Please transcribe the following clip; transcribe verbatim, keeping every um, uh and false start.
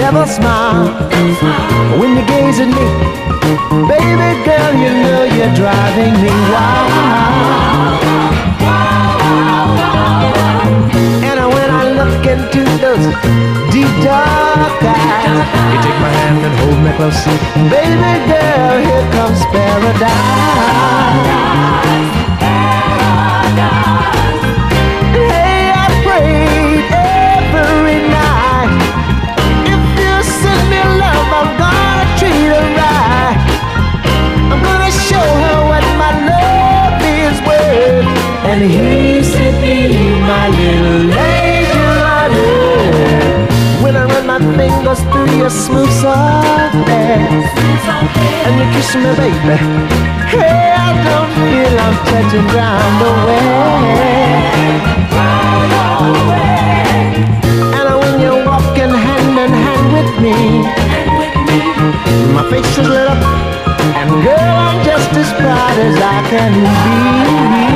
never smile when you gaze at me. Baby girl, you know you're driving me wild. And when I look into those deep dark eyes, you take my hand and hold me close. Baby girl, here comes paradise. Hey, I prayed every night, if you send me love, I'm gonna treat her right. I'm gonna show her what my love is worth. And he said, be my little angel on earth. When I run my fingers through your smooth soft hair, and you kiss me, baby, hey, I don't feel I'm touching ground away. And when you're walking hand in hand with me, my face is lit up, and girl, I'm just as proud as I can be.